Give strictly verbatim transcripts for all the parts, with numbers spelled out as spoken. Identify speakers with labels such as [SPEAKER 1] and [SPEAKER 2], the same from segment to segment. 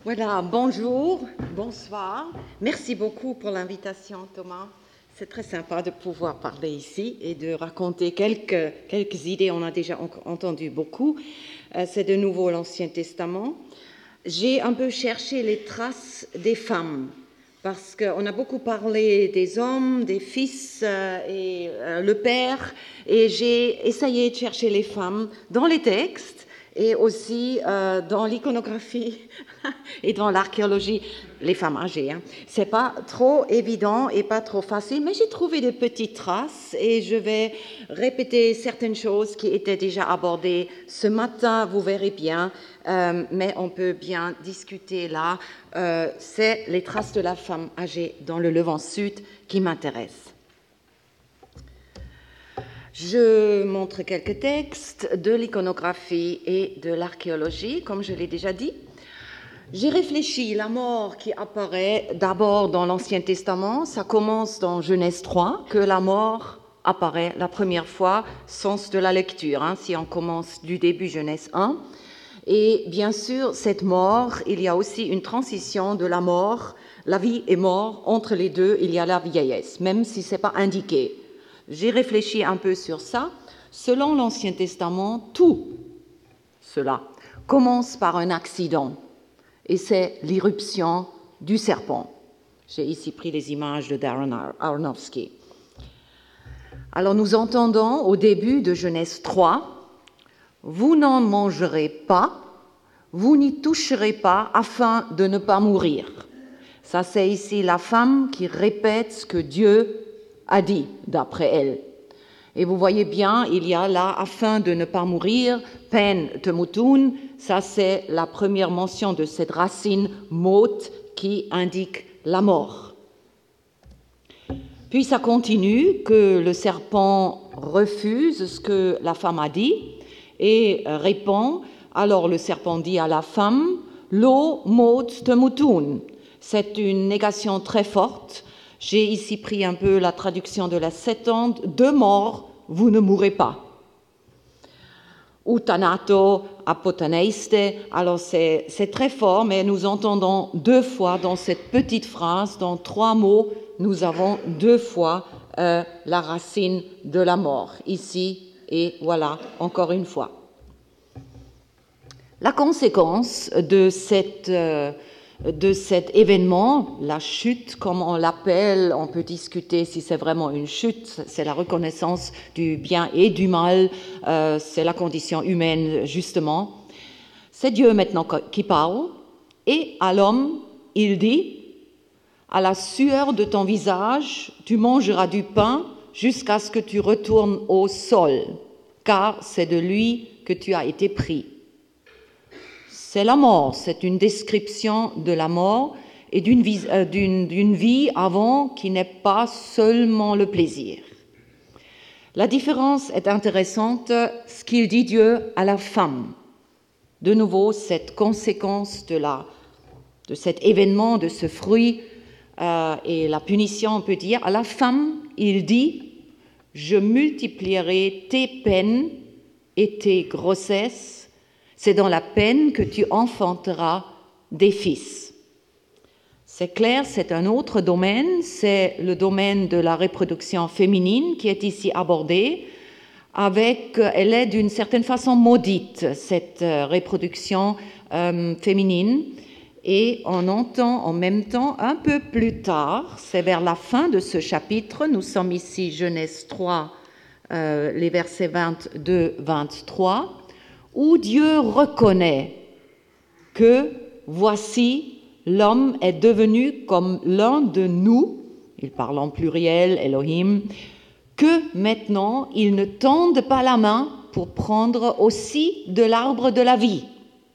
[SPEAKER 1] Voilà, bonjour, bonsoir. Merci beaucoup pour l'invitation, Thomas. C'est très sympa de pouvoir parler ici et de raconter quelques, quelques idées. On a déjà entendu beaucoup. Euh, c'est de nouveau l'Ancien Testament. J'ai un peu cherché les traces des femmes parce qu'on a beaucoup parlé des hommes, des fils euh, et euh, le père. Et j'ai essayé de chercher les femmes dans les textes et aussi euh, dans l'iconographie et dans l'archéologie, les femmes âgées. Hein. C'est pas trop évident et pas trop facile, mais j'ai trouvé des petites traces et je vais répéter certaines choses qui étaient déjà abordées ce matin, vous verrez bien, euh, mais on peut bien discuter là. Euh, c'est les traces de la femme âgée dans le Levant Sud qui m'intéressent. Je montre quelques textes de l'iconographie et de l'archéologie, comme je l'ai déjà dit. J'ai réfléchi, la mort qui apparaît d'abord dans l'Ancien Testament, ça commence dans Genèse trois, que la mort apparaît la première fois, sens de la lecture, hein, si on commence du début Genèse un. Et bien sûr, cette mort, il y a aussi une transition de la mort, la vie et mort, entre les deux, il y a la vieillesse, même si ce n'est pas indiqué. J'ai réfléchi un peu sur ça. Selon l'Ancien Testament, tout cela commence par un accident, et c'est l'irruption du serpent. J'ai ici pris les images de Darren Aronofsky. Alors nous entendons au début de Genèse trois, « Vous n'en mangerez pas, vous n'y toucherez pas afin de ne pas mourir ». Ça, c'est ici la femme qui répète ce que Dieu a dit, d'après elle. Et vous voyez bien, il y a là, afin de ne pas mourir, pen temutun, ça c'est la première mention de cette racine mot qui indique la mort. Puis ça continue que le serpent refuse ce que la femme a dit et répond. Alors le serpent dit à la femme, lo mot temutun. C'est une négation très forte. J'ai ici pris un peu la traduction de la Septante, de mort, vous ne mourrez pas. Utanato, apotaneiste, alors c'est, c'est très fort, mais nous entendons deux fois dans cette petite phrase, dans trois mots, nous avons deux fois euh, la racine de la mort, ici et voilà, encore une fois. La conséquence de cette... Euh, de cet événement, la chute, comme on l'appelle, on peut discuter si c'est vraiment une chute, c'est la reconnaissance du bien et du mal, euh, c'est la condition humaine justement. C'est Dieu maintenant qui parle, et à l'homme, il dit, « À la sueur de ton visage, tu mangeras du pain jusqu'à ce que tu retournes au sol, car c'est de lui que tu as été pris. » C'est la mort, c'est une description de la mort et d'une vie, euh, d'une, d'une vie avant qui n'est pas seulement le plaisir. La différence est intéressante, ce qu'il dit Dieu à la femme. De nouveau, cette conséquence de, la, de cet événement, de ce fruit euh, et la punition, on peut dire, à la femme, il dit « Je multiplierai tes peines et tes grossesses. C'est dans la peine que tu enfanteras des fils. » C'est clair, c'est un autre domaine, c'est le domaine de la reproduction féminine qui est ici abordé. Avec, elle est d'une certaine façon maudite, cette reproduction euh, féminine. Et on entend en même temps, un peu plus tard, c'est vers la fin de ce chapitre, nous sommes ici Genèse trois, euh, les versets vingt-deux à vingt-trois, où Dieu reconnaît que voici l'homme est devenu comme l'un de nous, il parle en pluriel, Elohim, que maintenant il ne tende pas la main pour prendre aussi de l'arbre de la vie,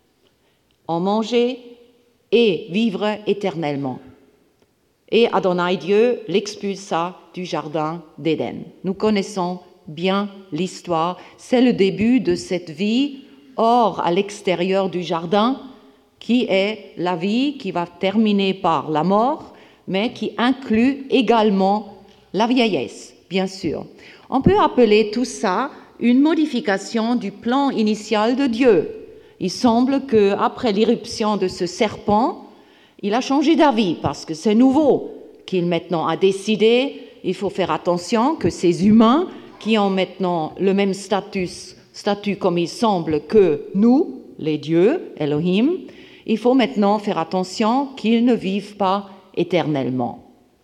[SPEAKER 1] en manger et vivre éternellement. Et Adonai Dieu l'expulsa du jardin d'Éden. Nous connaissons bien l'histoire, c'est le début de cette vie hors à l'extérieur du jardin, qui est la vie qui va terminer par la mort, mais qui inclut également la vieillesse, bien sûr. On peut appeler tout ça une modification du plan initial de Dieu. Il semble qu'après l'irruption de ce serpent, il a changé d'avis parce que c'est nouveau, qu'il maintenant a décidé, il faut faire attention que ces humains qui ont maintenant le même statut, statut comme il semble que nous, les dieux, Elohim, il faut maintenant faire attention qu'ils ne vivent pas éternellement.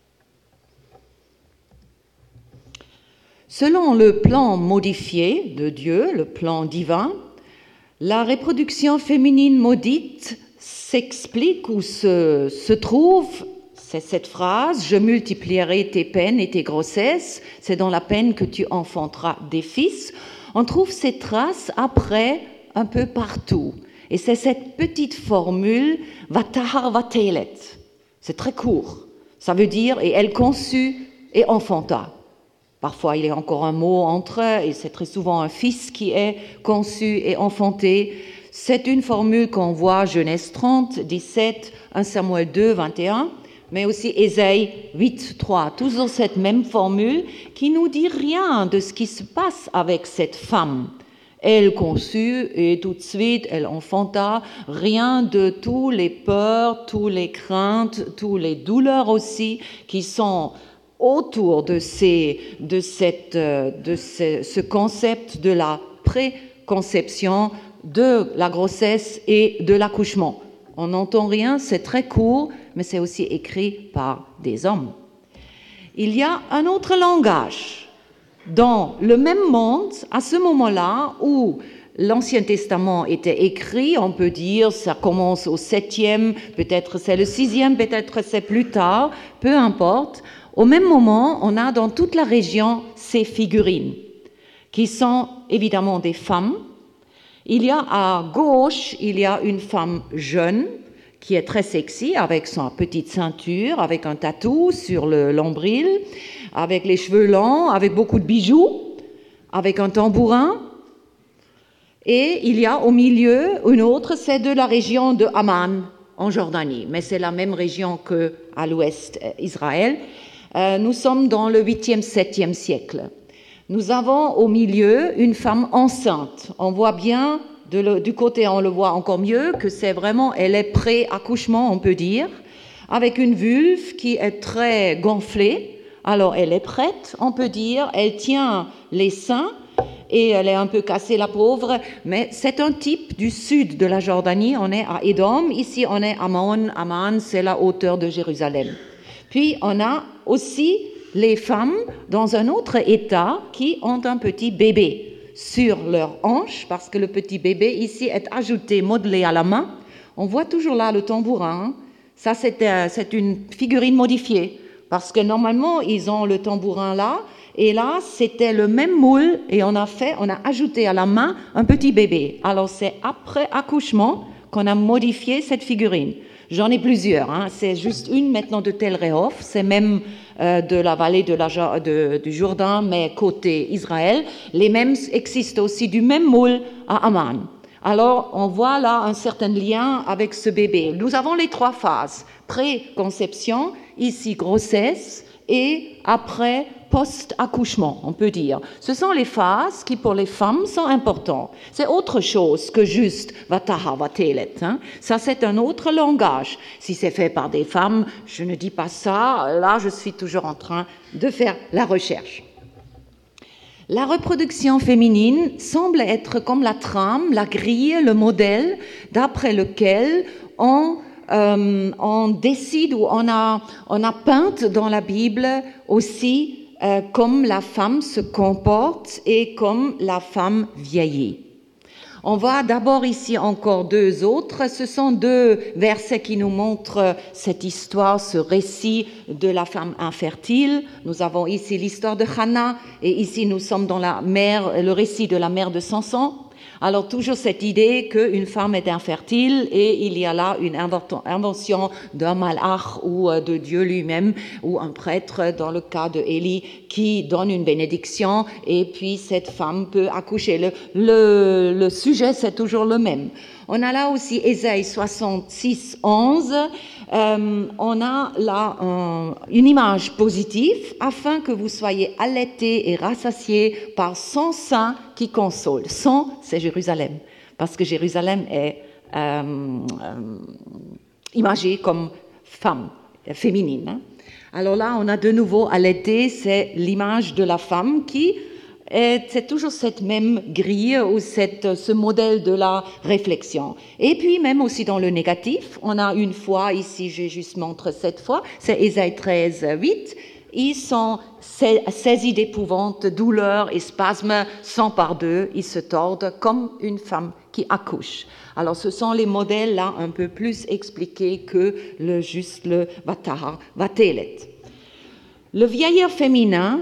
[SPEAKER 1] Selon le plan modifié de Dieu, le plan divin, la reproduction féminine maudite s'explique ou se, se trouve, c'est cette phrase « Je multiplierai tes peines et tes grossesses, c'est dans la peine que tu enfanteras des fils ». On trouve ces traces après un peu partout. Et c'est cette petite formule « Vatahar vatelet ». C'est très court. Ça veut dire « et elle conçut et enfanta ». Parfois, il y a encore un mot entre, et c'est très souvent un fils qui est conçu et enfanté. C'est une formule qu'on voit Genèse trente, dix-sept, premier Samuel deux, vingt et un, mais aussi Ésaïe huit, trois. Toujours cette même formule qui nous dit rien de ce qui se passe avec cette femme. Elle conçut et tout de suite, elle enfanta. Rien de tous les peurs, tous les craintes, tous les douleurs aussi qui sont autour de, ces, de, cette, de ce, ce concept de la préconception, de la grossesse et de l'accouchement. On n'entend rien, c'est très court, mais c'est aussi écrit par des hommes. Il y a un autre langage. Dans le même monde, à ce moment-là où l'Ancien Testament était écrit, on peut dire ça commence au septième, peut-être c'est le sixième, peut-être c'est plus tard, peu importe. Au même moment, on a dans toute la région ces figurines, qui sont évidemment des femmes. Il y a à gauche, il y a une femme jeune, qui est très sexy, avec sa petite ceinture, avec un tatou sur le nombril, avec les cheveux longs, avec beaucoup de bijoux, avec un tambourin. Et il y a au milieu une autre, c'est de la région de Amman, en Jordanie, mais c'est la même région qu'à l'ouest Israël. Euh, nous sommes dans le huitième, septième siècle. Nous avons au milieu une femme enceinte. On voit bien, de le, du côté on le voit encore mieux, que c'est vraiment, elle est pré-accouchement, on peut dire, avec une vulve qui est très gonflée. Alors elle est prête, on peut dire, elle tient les seins et elle est un peu cassée, la pauvre, mais c'est un type du sud de la Jordanie. On est à Édom, ici on est à Amman, Amman, c'est la hauteur de Jérusalem. Puis on a aussi les femmes dans un autre état qui ont un petit bébé sur leur hanche, parce que le petit bébé ici est ajouté, modelé à la main. On voit toujours là le tambourin. Ça, c'est, euh, c'est une figurine modifiée, parce que normalement, ils ont le tambourin là, et là, c'était le même moule, et on a fait, on a ajouté à la main un petit bébé. Alors, c'est après accouchement qu'on a modifié cette figurine. J'en ai plusieurs, hein. C'est juste une maintenant de Tel Rehof, c'est même euh, de la vallée de la, de, du Jourdain, mais côté Israël. Les mêmes existent aussi du même moule à Amman. Alors, on voit là un certain lien avec ce bébé. Nous avons les trois phases. Pré-conception, ici grossesse, et après post-accouchement, on peut dire. Ce sont les phases qui, pour les femmes, sont importantes. C'est autre chose que juste Vataha Vatelet. Hein. Ça, c'est un autre langage. Si c'est fait par des femmes, je ne dis pas ça. Là, je suis toujours en train de faire la recherche. La reproduction féminine semble être comme la trame, la grille, le modèle d'après lequel on, euh, on décide ou on a, on a peint dans la Bible aussi euh, comme la femme se comporte et comme la femme vieillit. On voit d'abord ici encore deux autres. Ce sont deux versets qui nous montrent cette histoire, ce récit de la femme infertile. Nous avons ici l'histoire de Hannah et ici nous sommes dans la mère, le récit de la mère de Samson. Alors toujours cette idée qu'une femme est infertile et il y a là une invention d'un malach ou de Dieu lui-même ou un prêtre dans le cas de Élie qui donne une bénédiction et puis cette femme peut accoucher. Le, le, le sujet c'est toujours le même. On a là aussi Ésaïe soixante-six, onze. Euh, on a là un, une image positive afin que vous soyez allaités et rassasiés par son sein qui console. Son, c'est Jérusalem. parce que Jérusalem est euh, euh, imagée comme femme, féminine. Hein. Alors là, on a de nouveau à l'été, c'est l'image de la femme qui est, c'est toujours cette même grille ou cette, ce modèle de la réflexion. Et puis même aussi dans le négatif, on a une fois, ici j'ai juste montré cette fois, c'est Ésaïe treize, huit, ils sont saisis d'épouvante, douleur et spasmes s'emparent d'eux, ils se tordent comme une femme qui accouche. Alors ce sont les modèles là un peu plus expliqués que le juste le Vatahar Vatelet. Le vieillard féminin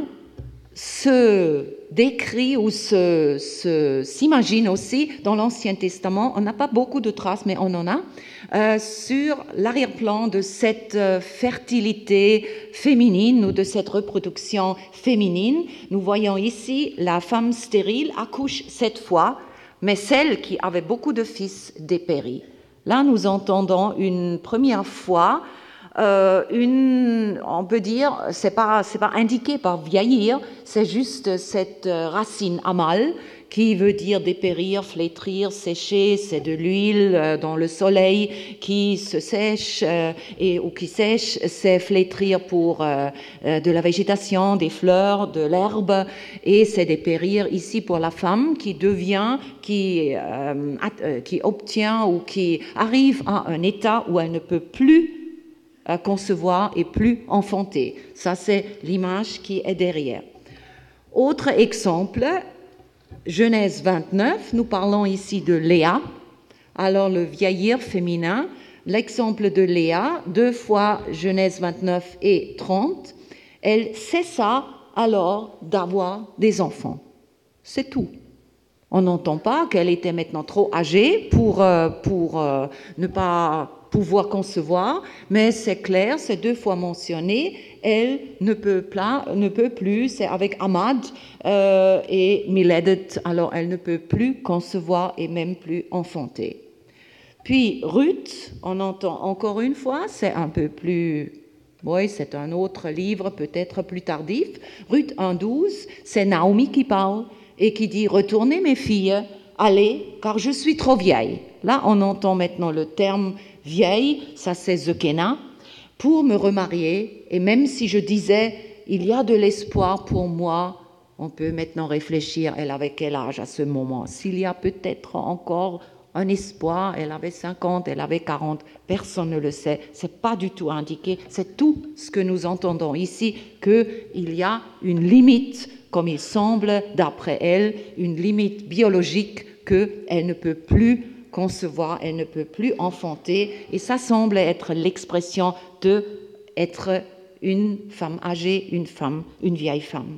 [SPEAKER 1] se décrit ou se, se, s'imagine aussi dans l'Ancien Testament, on n'a pas beaucoup de traces, mais on en a, euh, sur l'arrière-plan de cette euh, fertilité féminine ou de cette reproduction féminine. Nous voyons ici la femme stérile accouche cette fois, mais celle qui avait beaucoup de fils dépérit. Là, nous entendons une première fois Euh, une, on peut dire, c'est pas, c'est pas indiqué par vieillir, c'est juste cette racine amal qui veut dire dépérir, flétrir, sécher, c'est de l'huile euh, dans le soleil qui se sèche euh, et, ou qui sèche, c'est flétrir pour euh, euh, de la végétation, des fleurs, de l'herbe, et c'est dépérir ici pour la femme qui devient, qui, euh, euh, qui obtient ou qui arrive à un état où elle ne peut plus à concevoir et plus enfanter. Ça, c'est l'image qui est derrière. Autre exemple, Genèse vingt-neuf, nous parlons ici de Léa. Alors, le vieillir féminin, l'exemple de Léa, deux fois Genèse vingt-neuf et trente, elle cessa alors d'avoir des enfants. C'est tout. On n'entend pas qu'elle était maintenant trop âgée pour, euh, pour euh, ne pas pouvoir concevoir, mais c'est clair, c'est deux fois mentionné, elle ne peut, pas, ne peut plus, c'est avec Amad euh, et Miledet, alors elle ne peut plus concevoir et même plus enfanter. Puis Ruth, on entend encore une fois, c'est un peu plus, oui, c'est un autre livre peut-être plus tardif, Ruth un douze, c'est Naomi qui parle et qui dit « Retournez mes filles, allez, car je suis trop vieille ». Là, on entend maintenant le terme vieille, ça c'est Zekena, pour me remarier. Et même si je disais, il y a de l'espoir pour moi, on peut maintenant réfléchir, elle avait quel âge à ce moment? S'il y a peut-être encore un espoir, elle avait cinquante, elle avait quarante, personne ne le sait, c'est pas du tout indiqué, c'est tout ce que nous entendons ici, qu'il y a une limite, comme il semble, d'après elle, une limite biologique qu'elle ne peut plus concevoir, elle ne peut plus enfanter, et ça semble être l'expression de être une femme âgée, une femme, une vieille femme.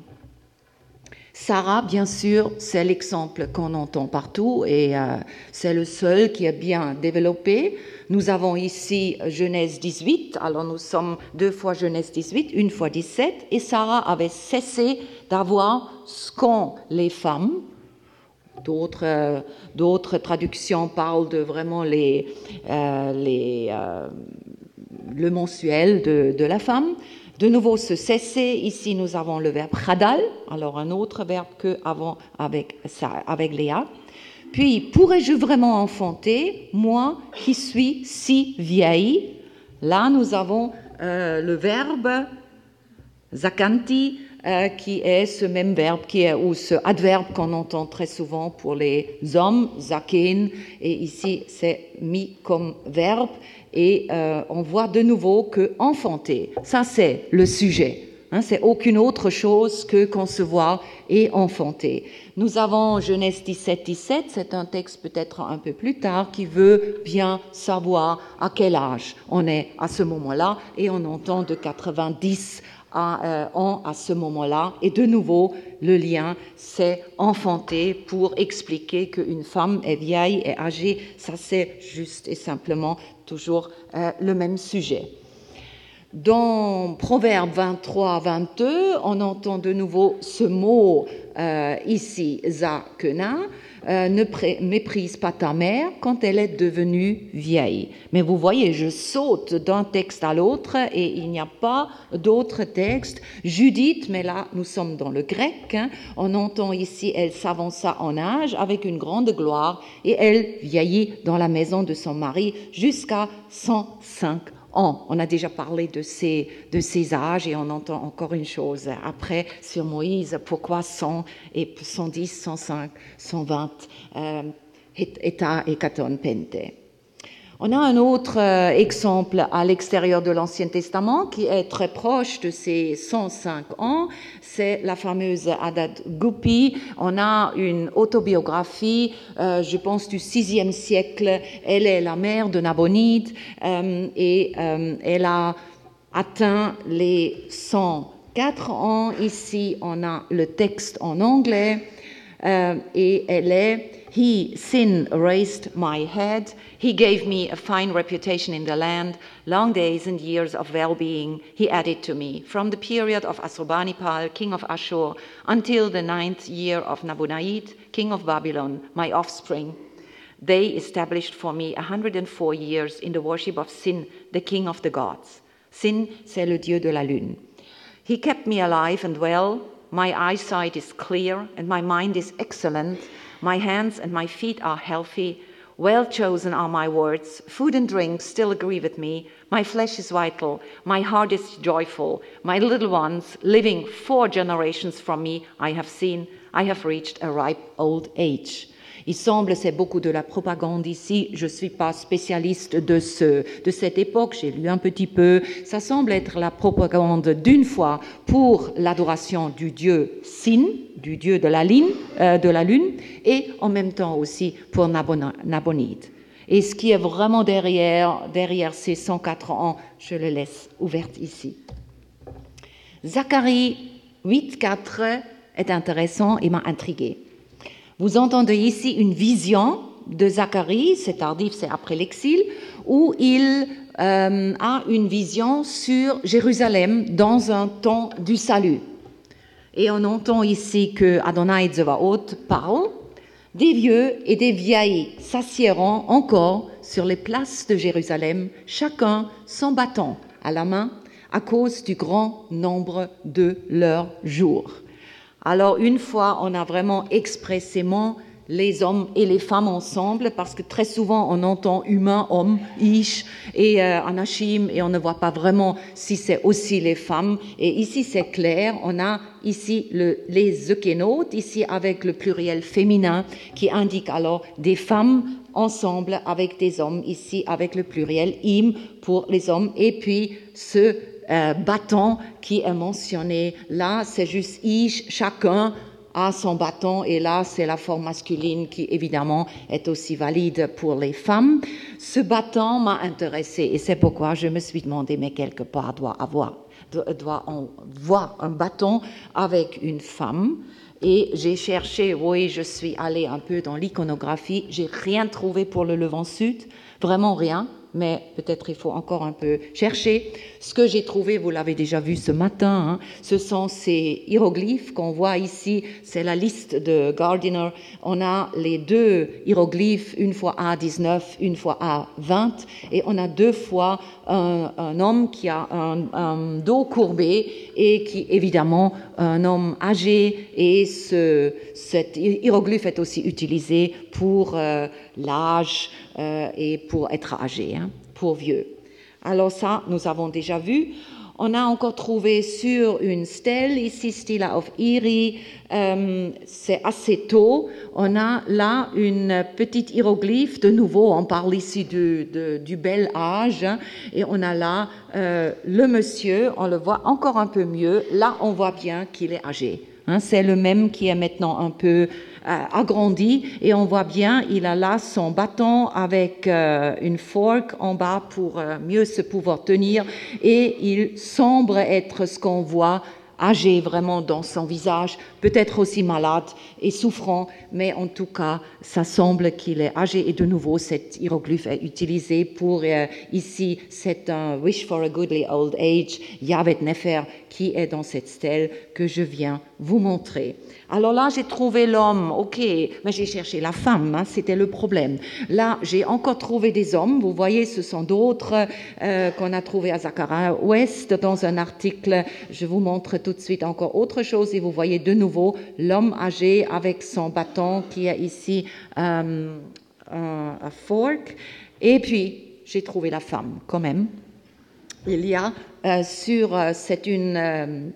[SPEAKER 1] Sarah, bien sûr, c'est l'exemple qu'on entend partout et euh, c'est le seul qui est bien développé. Nous avons ici Genèse dix-huit, alors nous sommes deux fois Genèse dix-huit, une fois dix-sept, et Sarah avait cessé d'avoir ce qu'ont les femmes. D'autres, euh, d'autres traductions parlent de vraiment les, euh, les, euh, le mensuel de, de la femme. De nouveau, se cesser, ici nous avons le verbe chadal, alors un autre verbe qu'avant avec, avec Léa. Puis, pourrais-je vraiment enfanter, moi qui suis si vieille? Là, nous avons euh, le verbe zakanti, Euh, qui est ce même verbe, qui est, ou ce adverbe qu'on entend très souvent pour les hommes, zaken, et ici c'est mis comme verbe, et euh, on voit de nouveau que enfanter, ça c'est le sujet, hein, c'est aucune autre chose que concevoir et enfanter. Nous avons Genèse dix-sept, dix-sept, c'est un texte peut-être un peu plus tard qui veut bien savoir à quel âge on est à ce moment-là, et on entend de quatre-vingt-dix À, euh, ans à ce moment-là. Et de nouveau, le lien, c'est enfanter pour expliquer qu'une femme est vieille et âgée. Ça, c'est juste et simplement toujours euh, le même sujet. Dans Proverbe vingt-trois vingt-deux, on entend de nouveau ce mot euh, ici, Zakena, euh, ne pré- méprise pas ta mère quand elle est devenue vieille. Mais vous voyez, je saute d'un texte à l'autre et il n'y a pas d'autres textes. Judith, mais là nous sommes dans le grec, hein, on entend ici, elle s'avança en âge avec une grande gloire et elle vieillit dans la maison de son mari jusqu'à cent cinq ans. On a déjà parlé de ces, de ces âges et on entend encore une chose après sur Moïse, pourquoi cent et cent dix, cent cinq, cent vingt, euh, état et katon pente. On a un autre euh, exemple à l'extérieur de l'Ancien Testament qui est très proche de ces cent cinq ans, c'est la fameuse Hadad Gupi. On a une autobiographie, euh, je pense du sixième siècle. Elle est la mère de Nabonide euh, et euh, elle a atteint les cent quatre ans. Ici, on a le texte en anglais euh, et elle est He, sin, raised my head. He gave me a fine reputation in the land. Long days and years of well-being he added to me. From the period of Assurbanipal, king of Ashur, until the ninth year of Nabonid, king of Babylon, my offspring, they established for me a hundred and four years in the worship of Sin, the king of the gods. Sin, c'est le dieu de la lune. He kept me alive and well. My eyesight is clear and my mind is excellent. My hands and my feet are healthy. Well chosen are my words. Food and drink still agree with me. My flesh is vital. My heart is joyful. My little ones, living four generations from me, I have seen. I have reached a ripe old age. Il semble, c'est beaucoup de la propagande ici, je ne suis pas spécialiste de, ce, de cette époque, j'ai lu un petit peu, ça semble être la propagande d'une fois pour l'adoration du dieu Sin, du dieu de la lune, euh, de la lune et en même temps aussi pour Nabonide. Et ce qui est vraiment derrière, derrière ces cent quatre ans, je le laisse ouverte ici. Zacharie huit quatre est intéressant et m'a intriguée. Vous entendez ici une vision de Zacharie, c'est tardif, c'est après l'exil, où il euh, a une vision sur Jérusalem dans un temps du salut. Et on entend ici que Adonai Tsevaot parle, des vieux et des vieilles s'assiéront encore sur les places de Jérusalem, chacun sans bâton à la main, à cause du grand nombre de leurs jours. Alors, une fois, on a vraiment expressément les hommes et les femmes ensemble, parce que très souvent, on entend humain, homme, ish et euh, anachim, et on ne voit pas vraiment si c'est aussi les femmes. Et ici, c'est clair, on a ici le, les zeukénotes, ici avec le pluriel féminin, qui indique alors des femmes ensemble avec des hommes, ici avec le pluriel im pour les hommes, et puis ce Euh, bâton qui est mentionné. Là, c'est juste ish, chacun a son bâton, et là, c'est la forme masculine qui, évidemment, est aussi valide pour les femmes. Ce bâton m'a intéressée, et c'est pourquoi je me suis demandé, mais quelque part, doit avoir, doit on voir un bâton avec une femme. Et j'ai cherché, oui, je suis allée un peu dans l'iconographie, j'ai rien trouvé pour le Levant Sud, vraiment rien. Mais peut-être il faut encore un peu chercher. Ce que j'ai trouvé, vous l'avez déjà vu ce matin, hein, ce sont ces hiéroglyphes qu'on voit ici, c'est la liste de Gardiner. On a les deux hiéroglyphes, une fois A dix-neuf, une fois A vingt, et on a deux fois un, un homme qui a un, un dos courbé et qui, évidemment, un homme âgé, et ce, cet hiéroglyphe est aussi utilisé pour euh, l'âge euh, et pour être âgé, hein, pour vieux. Alors ça, nous avons déjà vu. On a encore trouvé sur une stèle, ici, Stela of Iri, euh, c'est assez tôt. On a là une petite hiéroglyphe, de nouveau, on parle ici du, de, du bel âge, hein, et on a là euh, le monsieur, on le voit encore un peu mieux. Là, on voit bien qu'il est âgé. Hein, c'est le même qui est maintenant un peu euh, agrandi, et on voit bien, il a là son bâton avec euh, une fork en bas pour euh, mieux se pouvoir tenir, et il semble être ce qu'on voit âgé vraiment dans son visage, peut-être aussi malade et souffrant, mais en tout cas, ça semble qu'il est âgé. Et de nouveau, cet hiéroglyphe est utilisé pour, euh, ici, c'est un « Wish for a goodly old age », Yavet Nefer, qui est dans cette stèle que je viens vous montrer. Alors là, j'ai trouvé l'homme, ok, mais j'ai cherché la femme, hein, c'était le problème. Là, j'ai encore trouvé des hommes, vous voyez, ce sont d'autres euh, qu'on a trouvés à Zachariah West dans un article. Je vous montre tout de suite encore autre chose et vous voyez de nouveau l'homme âgé avec son bâton qui est ici euh, un, un fork. Et puis, j'ai trouvé la femme quand même. Il y a euh, sur, euh, c'est une... Euh,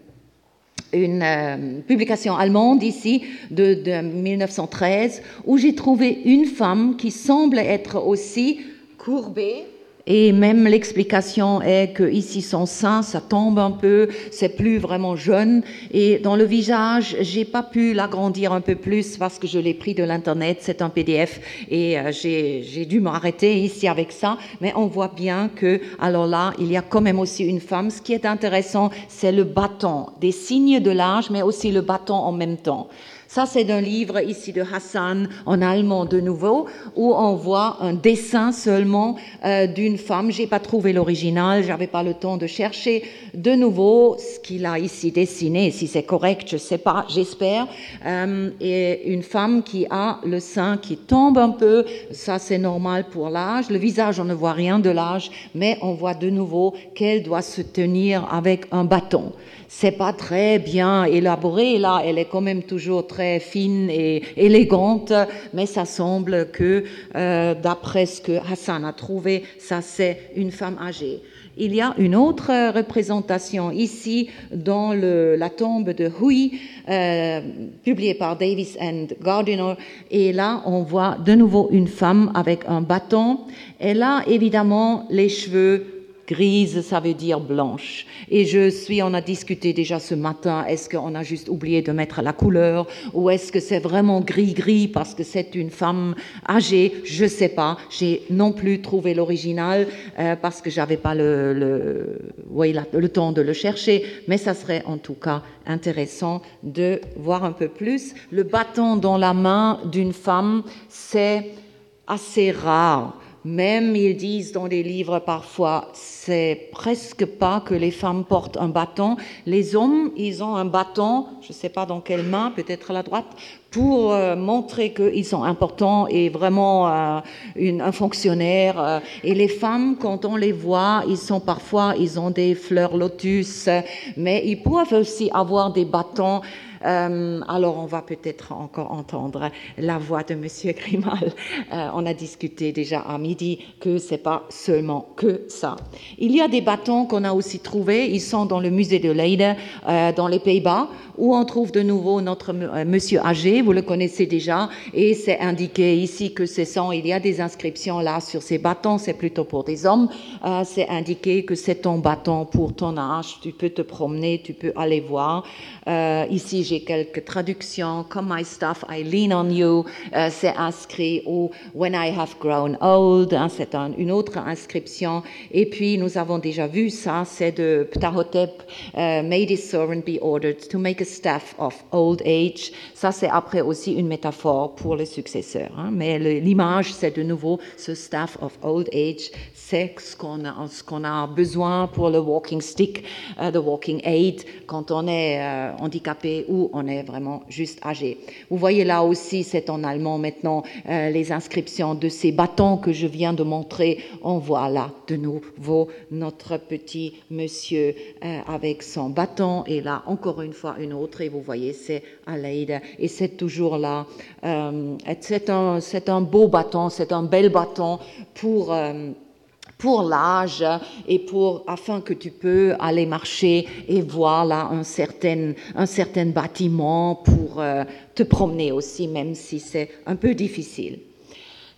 [SPEAKER 1] une euh, publication allemande ici de, de mille neuf cent treize où j'ai trouvé une femme qui semble être aussi courbée. Et même l'explication est que ici son sein, ça tombe un peu, c'est plus vraiment jeune. Et dans le visage, j'ai pas pu l'agrandir un peu plus parce que je l'ai pris de l'internet, c'est un P D F et euh, j'ai, j'ai dû m'arrêter ici avec ça. Mais on voit bien que, alors là, il y a quand même aussi une femme. Ce qui est intéressant, c'est le bâton, des signes de l'âge, mais aussi le bâton en même temps. Ça, c'est d'un livre ici de Hassan, en allemand de nouveau, où on voit un dessin seulement euh, d'une femme. J'ai pas trouvé l'original, j'avais pas le temps de chercher de nouveau ce qu'il a ici dessiné. Si c'est correct, je sais pas, j'espère. Euh, et une femme qui a le sein qui tombe un peu, ça c'est normal pour l'âge. Le visage, on ne voit rien de l'âge, mais on voit de nouveau qu'elle doit se tenir avec un bâton. C'est pas très bien élaboré, là, elle est quand même toujours très fine et élégante, mais ça semble que, euh, d'après ce que Hassan a trouvé, ça c'est une femme âgée. Il y a une autre représentation ici dans le, la tombe de Hui, euh, publiée par Davis and Gardiner, et là on voit de nouveau une femme avec un bâton. Elle a évidemment les cheveux grise, ça veut dire blanche. Et je suis, on a discuté déjà ce matin, est-ce qu'on a juste oublié de mettre la couleur ou est-ce que c'est vraiment gris-gris parce que c'est une femme âgée? Je sais pas. J'ai non plus trouvé l'original euh, parce que j'avais pas le, le, oui, la, le temps de le chercher, mais ça serait en tout cas intéressant de voir un peu plus. Le bâton dans la main d'une femme, c'est assez rare. Même, ils disent dans les livres parfois, c'est presque pas que les femmes portent un bâton. Les hommes, ils ont un bâton, je ne sais pas dans quelle main, peut-être à la droite, pour euh, montrer qu'ils sont importants et vraiment euh, une, un fonctionnaire. Euh, et les femmes, quand on les voit, ils sont parfois, ils ont des fleurs lotus, mais ils peuvent aussi avoir des bâtons. Euh, alors, on va peut-être encore entendre la voix de Monsieur Grimal. Euh, on a discuté déjà à midi que c'est pas seulement que ça. Il y a des bâtons qu'on a aussi trouvés. Ils sont dans le musée de Leiden, euh, dans les Pays-Bas, où on trouve de nouveau notre euh, Monsieur âgé. Vous le connaissez déjà, et c'est indiqué ici que ce sont. Il y a des inscriptions là sur ces bâtons. C'est plutôt pour des hommes. Euh, c'est indiqué que c'est ton bâton pour ton âge. Tu peux te promener, tu peux aller voir. Euh, ici, j'ai quelques traductions. Come my stuff, I lean on you. Euh, c'est inscrit au When I have grown old. Hein, c'est un, une autre inscription. Et puis, nous avons déjà vu ça. C'est de Ptahotep. Uh, Made his servant be ordered to make a staff of old age. Ça, c'est après aussi une métaphore pour le successeur. Hein, mais le, l'image, c'est de nouveau ce staff of old age. C'est ce qu'on a, ce qu'on a besoin pour le walking stick, uh, the walking aid, quand on est uh, handicapé ou on est vraiment juste âgé. Vous voyez là aussi, c'est en allemand maintenant, uh, les inscriptions de ces bâtons que je viens de montrer. On voit là de nouveau notre petit monsieur uh, avec son bâton, et là encore une fois une autre, et vous voyez c'est Aleida, et c'est toujours là. Um, c'est un, c'est un beau bâton, c'est un bel bâton pour... Um, pour l'âge et pour afin que tu peux aller marcher et voir là un certain un certain bâtiment pour euh, te promener aussi, même si c'est un peu difficile.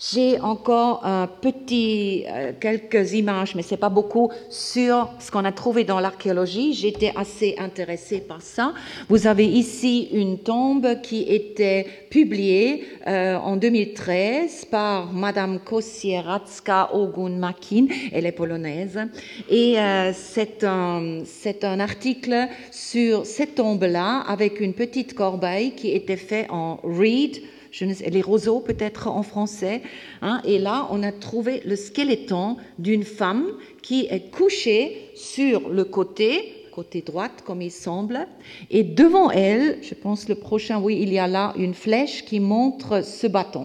[SPEAKER 1] J'ai encore un petit, euh, quelques images, mais c'est pas beaucoup, sur ce qu'on a trouvé dans l'archéologie. J'étais assez intéressée par ça. Vous avez ici une tombe qui était publiée euh, en deux mille treize par Madame Kosieracka Ogun-Makin, elle est polonaise, et euh, c'est un, c'est un article sur cette tombe-là avec une petite corbeille qui était faite en reed, je ne sais, les roseaux peut-être en français, hein, et là on a trouvé le squeletton d'une femme qui est couchée sur le côté, côté droite comme il semble, et devant elle, je pense le prochain, oui, il y a là une flèche qui montre ce bâton.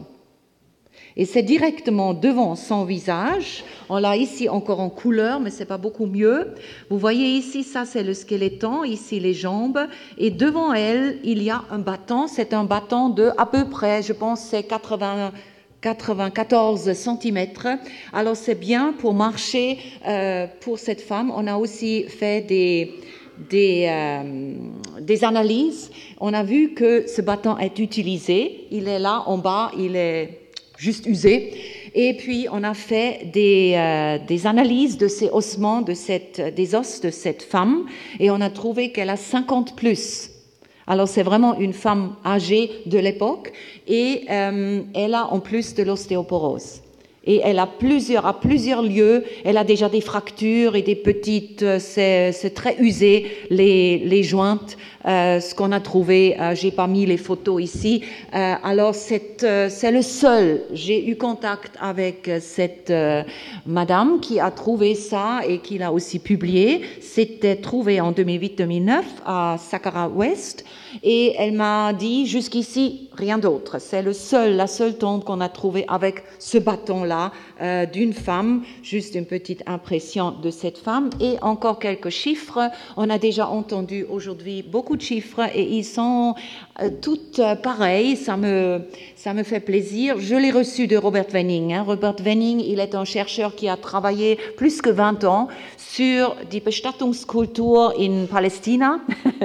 [SPEAKER 1] Et c'est directement devant son visage. On l'a ici encore en couleur, mais c'est pas beaucoup mieux. Vous voyez ici, ça c'est le squeletton, ici les jambes, et devant elle, il y a un bâton. C'est un bâton de à peu près, je pense, c'est quatre-vingts, quatre-vingt-quatorze centimètres. Alors c'est bien pour marcher euh, pour cette femme. On a aussi fait des Des, euh, des analyses. On a vu que ce bâton est utilisé. Il est là en bas, il est juste usé. Et puis, on a fait des, euh, des analyses de ces ossements, de cette, des os de cette femme, et on a trouvé qu'elle a cinquante plus. Alors, c'est vraiment une femme âgée de l'époque, et euh, elle a en plus de l'ostéoporose. Et elle a plusieurs, à plusieurs lieux, elle a déjà des fractures et des petites, c'est, c'est très usé, les, les jointes, euh, ce qu'on a trouvé, euh, j'ai pas mis les photos ici. Euh, alors c'est, euh, c'est le seul, j'ai eu contact avec cette euh, madame qui a trouvé ça et qui l'a aussi publié. C'était trouvé en deux mille huit deux mille neuf à Saqqara West. Et elle m'a dit, jusqu'ici, rien d'autre. C'est le seul, la seule tombe qu'on a trouvée avec ce bâton-là euh, d'une femme. Juste une petite impression de cette femme. Et encore quelques chiffres. On a déjà entendu aujourd'hui beaucoup de chiffres et ils sont euh, toutes euh, pareils. Ça me, ça me fait plaisir. Je l'ai reçu de Robert Wenning. Hein. Robert Wenning, il est un chercheur qui a travaillé plus que vingt ans sur die Bestattungskultur in Palästina.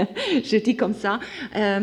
[SPEAKER 1] Je dis comme ça. Euh,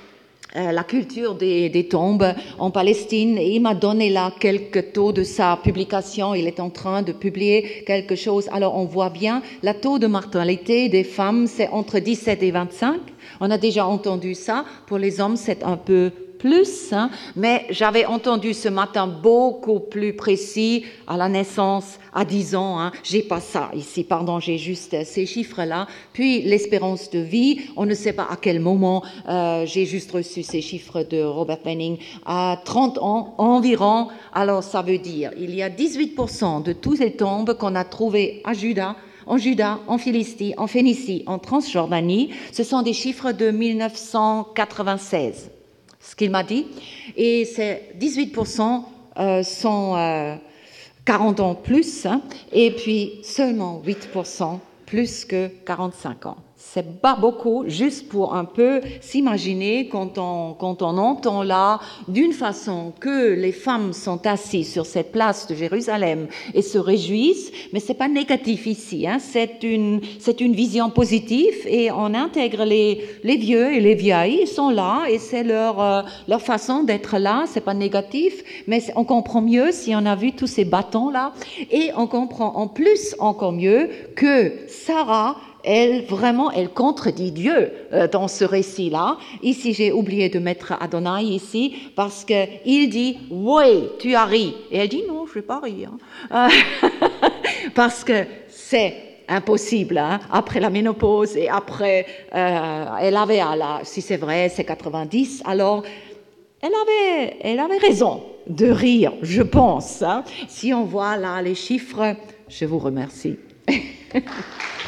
[SPEAKER 1] euh, la culture des, des tombes en Palestine, et il m'a donné là quelques taux de sa publication. Il est en train de publier quelque chose. Alors on voit bien, la taux de mortalité des femmes, c'est entre dix-sept et vingt-cinq. On a déjà entendu ça. Pour les hommes, c'est un peu plus, hein, mais j'avais entendu ce matin beaucoup plus précis à la naissance, à dix ans. Hein. J'ai pas ça ici, pardon, j'ai juste ces chiffres-là. Puis l'espérance de vie, on ne sait pas à quel moment, euh, j'ai juste reçu ces chiffres de Robert Wenning, à trente ans environ. Alors ça veut dire, il y a dix-huit pour cent de toutes les tombes qu'on a trouvées à Juda, en Juda, en Philistie, en Phénicie, en Transjordanie, ce sont des chiffres de mille neuf cent quatre-vingt-seize. Ce qu'il m'a dit, et c'est dix-huit pour cent euh, sont euh, quarante ans plus, hein, et puis seulement huit pour cent plus que quarante-cinq ans. C'est pas beaucoup, juste pour un peu s'imaginer quand on, quand on entend là, d'une façon que les femmes sont assises sur cette place de Jérusalem et se réjouissent, mais c'est pas négatif ici, hein, c'est une, c'est une vision positive et on intègre les, les vieux et les vieilles, ils sont là et c'est leur, euh, leur façon d'être là, c'est pas négatif, mais on comprend mieux si on a vu tous ces bâtons là et on comprend en plus encore mieux que Sarah, elle, vraiment, elle contredit Dieu euh, dans ce récit-là. Ici, j'ai oublié de mettre Adonai ici, parce qu'il dit « Oui, tu as ri ». Et elle dit « Non, je ne vais pas rire euh, ». Parce que c'est impossible, hein, après la ménopause et après, euh, elle avait, à la, si c'est vrai, c'est quatre-vingt-dix, alors elle avait, elle avait raison de rire, je pense. Hein. Si on voit là les chiffres, je vous remercie.